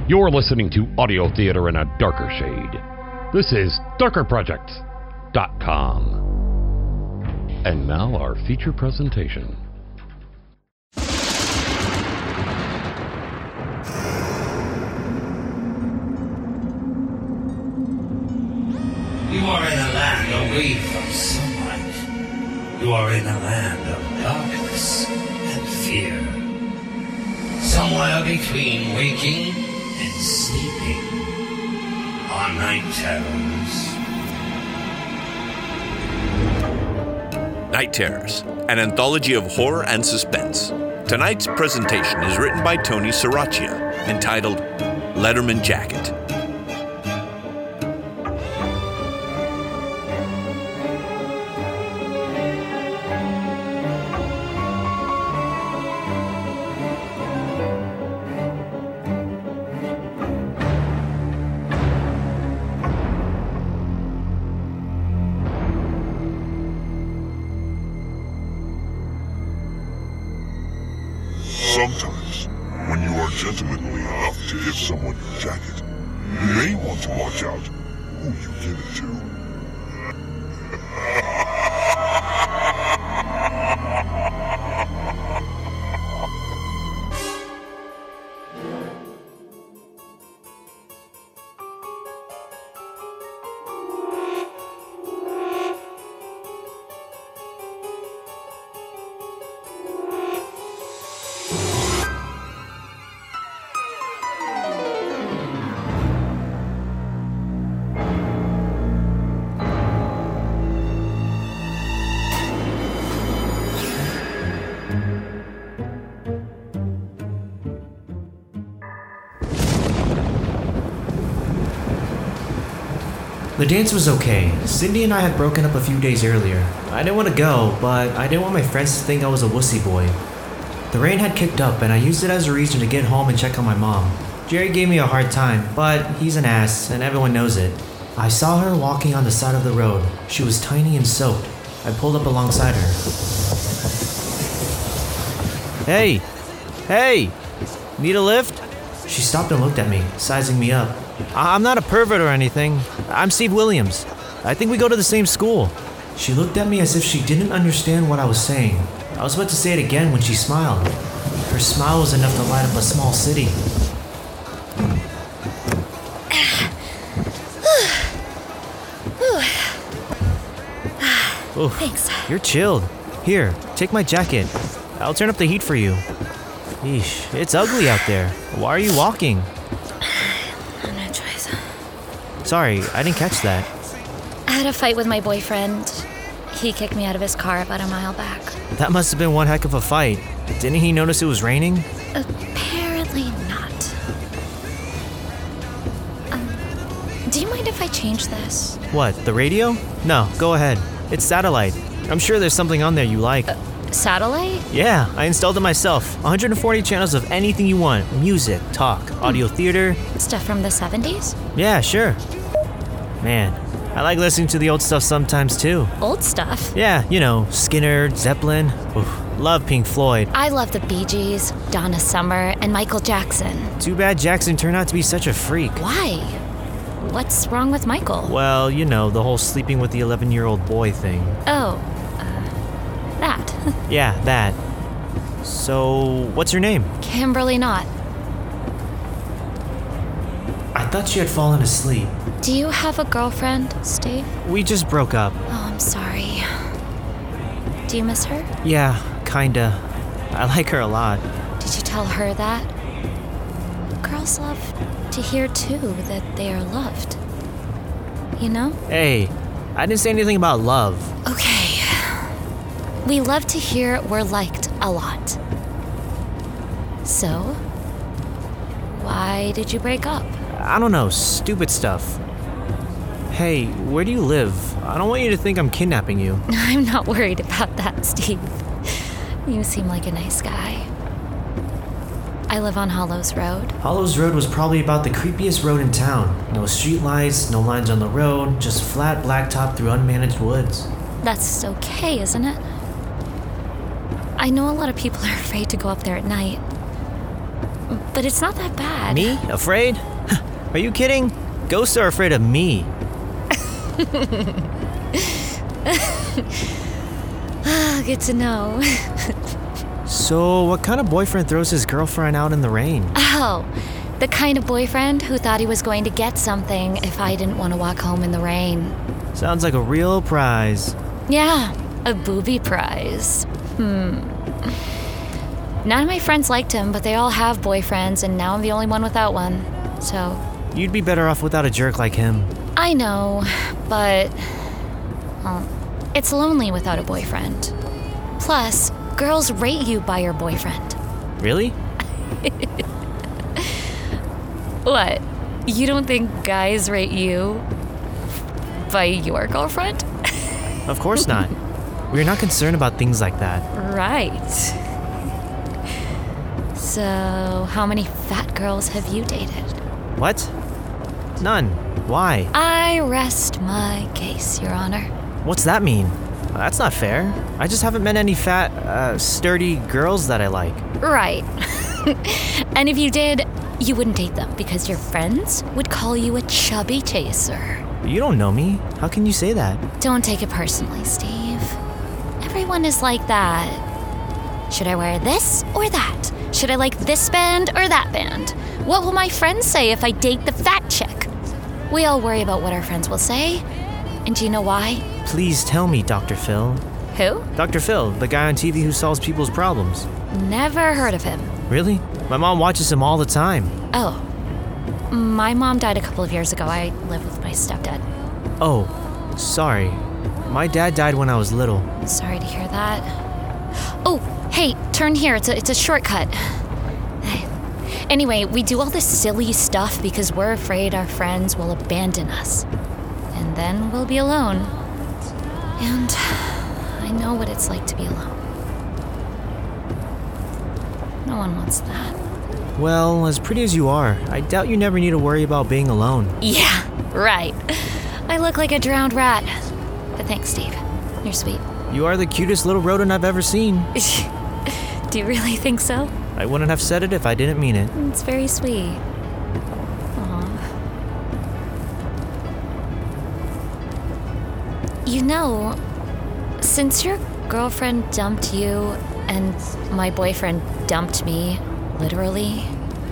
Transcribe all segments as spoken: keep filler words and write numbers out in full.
You're listening to Audio Theater in a Darker Shade. This is darker project dot com. And now our feature presentation. You are in a land away from sunlight. You are in a land of darkness and fear. Somewhere between waking and sleeping are Night Terrors. Night Terrors, an anthology of horror and suspense. Tonight's presentation is written by Tony Saracchia, entitled Letterman Jacket. Sometimes, when you are gentlemanly enough to give someone your jacket, you may want to watch out who you give it to. The dance was okay. Cindy and I had broken up a few days earlier. I didn't want to go, but I didn't want my friends to think I was a wussy boy. The rain had kicked up, and I used it as a reason to get home and check on my mom. Jerry gave me a hard time, but he's an ass, and everyone knows it. I saw her walking on the side of the road. She was tiny and soaked. I pulled up alongside her. Hey! Hey! Need a lift? She stopped and looked at me, sizing me up. I'm not a pervert or anything. I'm Steve Williams. I think we go to the same school. She looked at me as if she didn't understand what I was saying. I was about to say it again when she smiled. Her smile was enough to light up a small city. Oof, Thanks. You're chilled. Here, take my jacket. I'll turn up the heat for you. Eesh, it's ugly out there. Why are you walking? No choice. Sorry, I didn't catch that. I had a fight with my boyfriend. He kicked me out of his car about a mile back. That must have been one heck of a fight. Didn't he notice it was raining? Apparently not. Um, do you mind if I change this? What, the radio? No, go ahead. It's satellite. I'm sure there's something on there you like. Uh, satellite? Yeah, I installed it myself. one hundred forty channels of anything you want. Music, talk, audio theater. Stuff from the seventies? Yeah, sure. Man, I like listening to the old stuff sometimes too. Old stuff? Yeah, you know, Skinner, Zeppelin. Oof, love Pink Floyd. I love the Bee Gees, Donna Summer, and Michael Jackson. Too bad Jackson turned out to be such a freak. Why? What's wrong with Michael? Well, you know, the whole sleeping with the eleven-year-old boy thing. Oh, uh, that. Yeah, that. So, what's your name? Kimberly Knott. I thought she had fallen asleep. Do you have a girlfriend, Steve? We just broke up. Oh, I'm sorry. Do you miss her? Yeah, kinda. I like her a lot. Did you tell her that? Girls love to hear, too, that they are loved. You know? Hey, I didn't say anything about love. Okay. We love to hear we're liked a lot. So, why did you break up? I don't know, stupid stuff. Hey, where do you live? I don't want you to think I'm kidnapping you. I'm not worried about that, Steve. You seem like a nice guy. I live on Hollows Road. Hollows Road was probably about the creepiest road in town. No street lights, no lines on the road, just flat blacktop through unmanaged woods. That's okay, isn't it? I know a lot of people are afraid to go up there at night. but it's not that bad. Me? Afraid? Are you kidding? Ghosts are afraid of me. Good to know. So, what kind of boyfriend throws his girlfriend out in the rain? Oh, the kind of boyfriend who thought he was going to get something if I didn't want to walk home in the rain. Sounds like a real prize. Yeah, a booby prize. Hmm. None of my friends liked him, but they all have boyfriends, and now I'm the only one without one. So... You'd be better off without a jerk like him. I know, but... Well, it's lonely without a boyfriend. Plus, girls rate you by your boyfriend. Really? What? You don't think guys rate you by your girlfriend? Of course not. We're not concerned about things like that. Right. So, how many fat girls have you dated? What? None. Why? I rest my case, Your Honor. What's that mean? That's not fair. I just haven't met any fat, uh, sturdy girls that I like. Right. And if you did, you wouldn't date them because your friends would call you a chubby chaser. You don't know me. How can you say that? Don't take it personally, Steve. Everyone is like that. Should I wear this or that? Should I like this band or that band? What will my friends say if I date the fat chick? We all worry about what our friends will say. And do you know why? Please tell me, Doctor Phil. Who? Doctor Phil, the guy on T V who solves people's problems. Never heard of him. Really? My mom watches him all the time. Oh. My mom died a couple of years ago. I live with my stepdad. Oh, sorry. My dad died when I was little. Sorry to hear that. Oh, hey, turn here. It's a, it's a shortcut. Anyway, we do all this silly stuff because we're afraid our friends will abandon us. And then we'll be alone. And I know what it's like to be alone. No one wants that. Well, as pretty as you are, I doubt you never need to worry about being alone. Yeah, right. I look like a drowned rat. But thanks, Steve. You're sweet. You are the cutest little rodent I've ever seen. Do you really think so? I wouldn't have said it if I didn't mean it. It's very sweet. Aw. You know, since your girlfriend dumped you and my boyfriend dumped me, literally,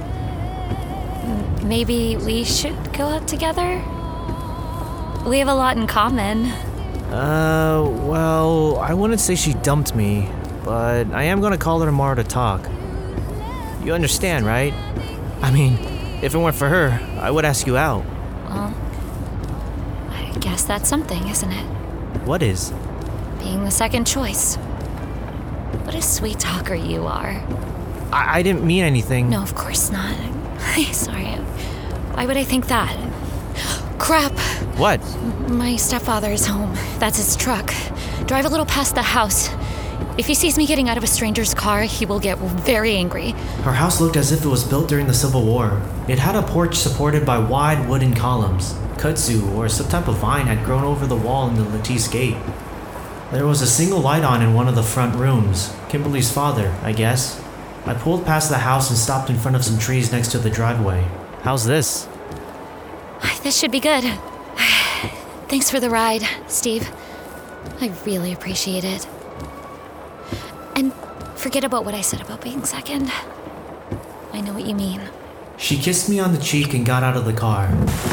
m- maybe we should go out together? We have a lot in common. Uh, well, I wouldn't say she dumped me, but I am gonna call her tomorrow to talk. You understand, right? I mean, if it weren't for her, I would ask you out. Well, I guess that's something, isn't it? What is? Being the second choice. What a sweet talker you are. I, I didn't mean anything. No, of course not. Sorry. Why would I think that? Crap. What? My stepfather is home. That's his truck. Drive a little past the house. If he sees me getting out of a stranger's car, he will get very angry. Her house looked as if it was built during the Civil War. It had a porch supported by wide wooden columns. Kudzu, or some type of vine, had grown over the wall in the lattice gate. There was a single light on in one of the front rooms. Kimberly's father, I guess. I pulled past the house and stopped in front of some trees next to the driveway. How's this? This should be good. Thanks for the ride, Steve. I really appreciate it. And forget about what I said about being second. I know what you mean. She kissed me on the cheek and got out of the car.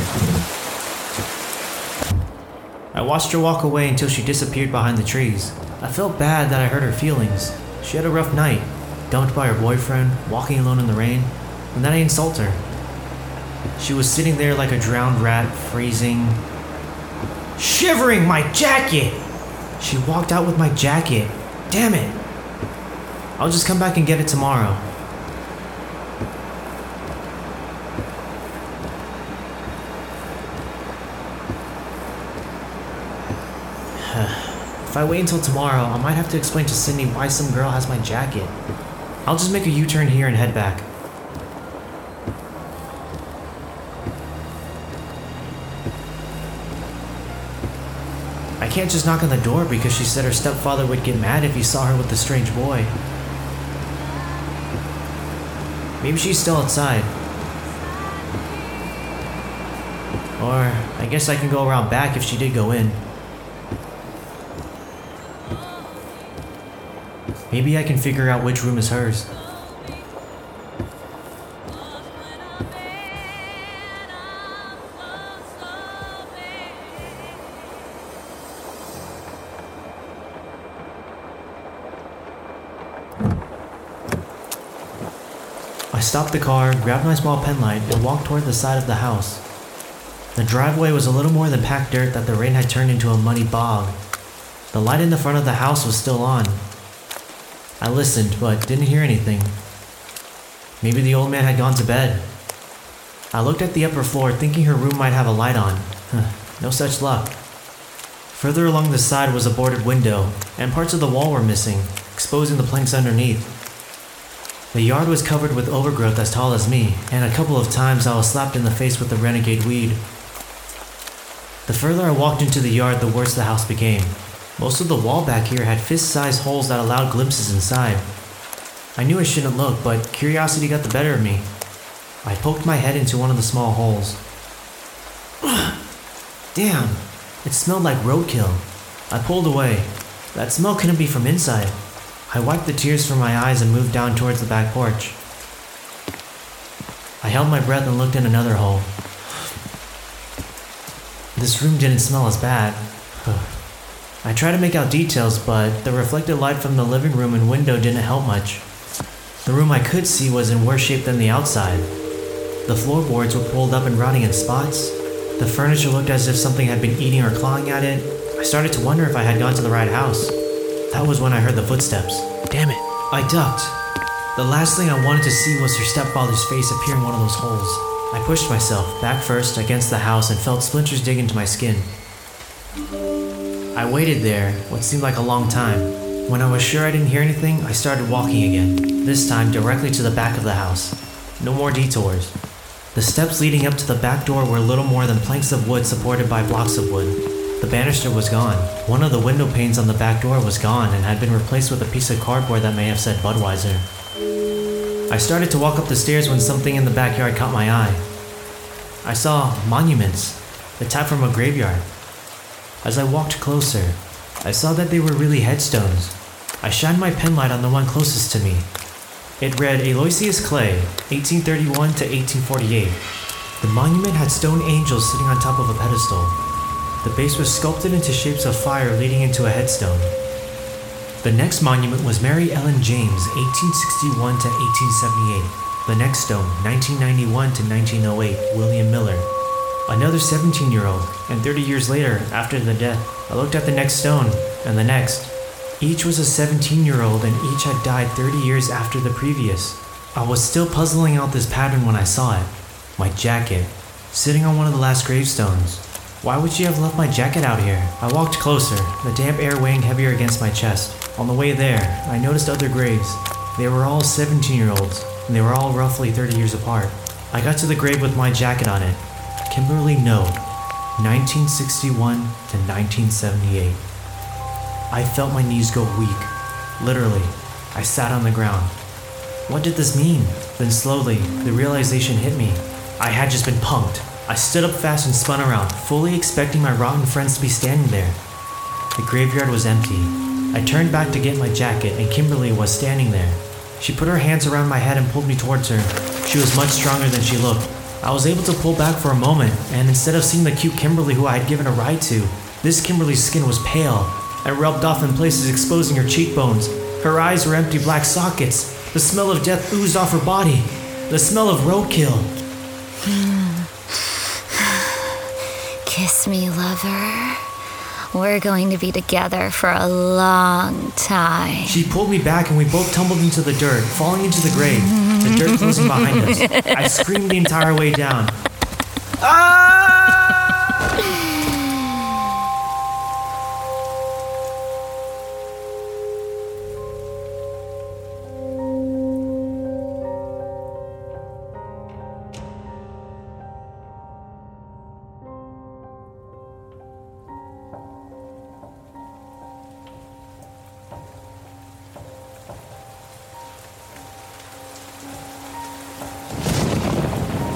I watched her walk away until she disappeared behind the trees. I felt bad that I hurt her feelings. She had a rough night, dumped by her boyfriend, walking alone in the rain, and then I insult her. She was sitting there like a drowned rat, freezing, shivering my jacket! She walked out with my jacket. Damn it! I'll just come back and get it tomorrow. If I wait until tomorrow, I might have to explain to Cindy why some girl has my jacket. I'll just make a U-turn here and head back. I can't just knock on the door because she said her stepfather would get mad if he saw her with the strange boy. Maybe she's still outside. Or I guess I can go around back if she did go in. Maybe I can figure out which room is hers. I stopped the car, grabbed my small pen light, and walked toward the side of the house. The driveway was a little more than packed dirt that the rain had turned into a muddy bog. The light in the front of the house was still on. I listened, but didn't hear anything. Maybe the old man had gone to bed. I looked at the upper floor, thinking her room might have a light on. No such luck. Further along the side was a boarded window, and parts of the wall were missing, exposing the planks underneath. The yard was covered with overgrowth as tall as me, and a couple of times I was slapped in the face with the renegade weed. The further I walked into the yard, the worse the house became. Most of the wall back here had fist-sized holes that allowed glimpses inside. I knew I shouldn't look, but curiosity got the better of me. I poked my head into one of the small holes. Damn, it smelled like roadkill. I pulled away. That smell couldn't be from inside. I wiped the tears from my eyes and moved down towards the back porch. I held my breath and looked in another hole. This room didn't smell as bad. I tried to make out details, but the reflected light from the living room and window didn't help much. The room I could see was in worse shape than the outside. The floorboards were pulled up and rotting in spots. The furniture looked as if something had been eating or clawing at it. I started to wonder if I had gone to the right house. That was when I heard the footsteps. Damn it. I ducked. The last thing I wanted to see was her stepfather's face appear in one of those holes. I pushed myself, back first, against the house and felt splinters dig into my skin. I waited there, what seemed like a long time. When I was sure I didn't hear anything, I started walking again, this time directly to the back of the house. No more detours. The steps leading up to the back door were little more than planks of wood supported by blocks of wood. The banister was gone. One of the window panes on the back door was gone and had been replaced with a piece of cardboard that may have said Budweiser. I started to walk up the stairs when something in the backyard caught my eye. I saw monuments, the type from a graveyard. As I walked closer, I saw that they were really headstones. I shined my penlight on the one closest to me. It read Aloysius Clay, eighteen thirty-one to eighteen forty-eight. The monument had stone angels sitting on top of a pedestal. The base was sculpted into shapes of fire leading into a headstone. The next monument was Mary Ellen James, eighteen sixty-one to eighteen seventy-eight. The next stone, nineteen ninety-one to nineteen oh eight, William Miller. Another seventeen-year-old, and thirty years later, after the death, I looked at the next stone, and the next. Each was a seventeen-year-old, and each had died thirty years after the previous. I was still puzzling out this pattern when I saw it. My jacket, sitting on one of the last gravestones. Why would she have left my jacket out here? I walked closer, the damp air weighing heavier against my chest. On the way there, I noticed other graves. They were all seventeen-year-olds, and they were all roughly thirty years apart. I got to the grave with my jacket on it. Kimberly Noe, nineteen sixty-one to nineteen seventy-eight. I felt my knees go weak. Literally, I sat on the ground. What did this mean? Then slowly, the realization hit me. I had just been punked. I stood up fast and spun around, fully expecting my rotten friends to be standing there. The graveyard was empty. I turned back to get my jacket, and Kimberly was standing there. She put her hands around my head and pulled me towards her. She was much stronger than she looked. I was able to pull back for a moment, and instead of seeing the cute Kimberly who I had given a ride to, this Kimberly's skin was pale and rubbed off in places exposing her cheekbones. Her eyes were empty black sockets. The smell of death oozed off her body. The smell of roadkill. Kiss me, lover. We're going to be together for a long time. She pulled me back and we both tumbled into the dirt, falling into the grave, the dirt closing behind us. I screamed the entire way down. Ah!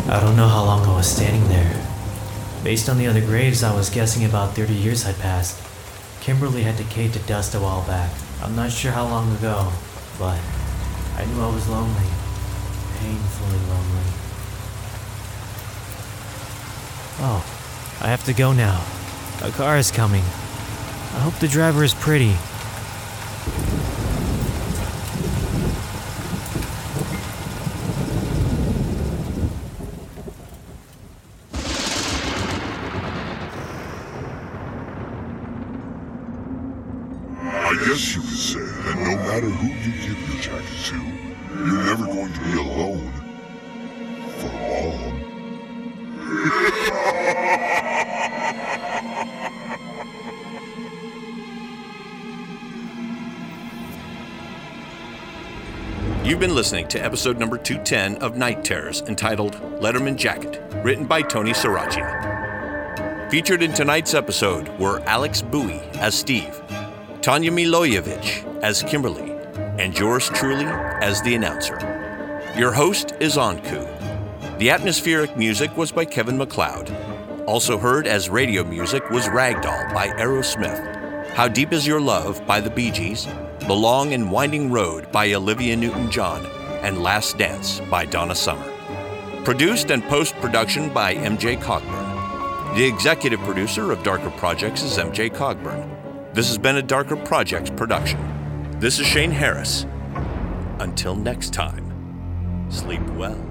I don't know how long I was standing there. Based on the other graves, I was guessing about thirty years had passed. Kimberly had decayed to dust a while back. I'm not sure how long ago, but I knew I was lonely. Painfully lonely. Oh, I have to go now. A car is coming. I hope the driver is pretty. I guess you could say that no matter who you give your jacket to, you're never going to be alone. For long. You've been listening to episode number two ten of Night Terrors, entitled Letterman Jacket, written by Tony Saracchia. Featured in tonight's episode were Alex Bowie as Steve, Tanya Milojevic as Kimberly, and yours truly as the announcer. Your host is Anku. The atmospheric music was by Kevin MacLeod. Also heard as radio music was Ragdoll by Aerosmith, How Deep Is Your Love by the Bee Gees, The Long and Winding Road by Olivia Newton-John, and Last Dance by Donna Summer. Produced and post-production by M J Cogburn. The executive producer of Darker Projects is M J Cogburn. This has been a Darker Projects production. This is Shane Harris. Until next time, sleep well.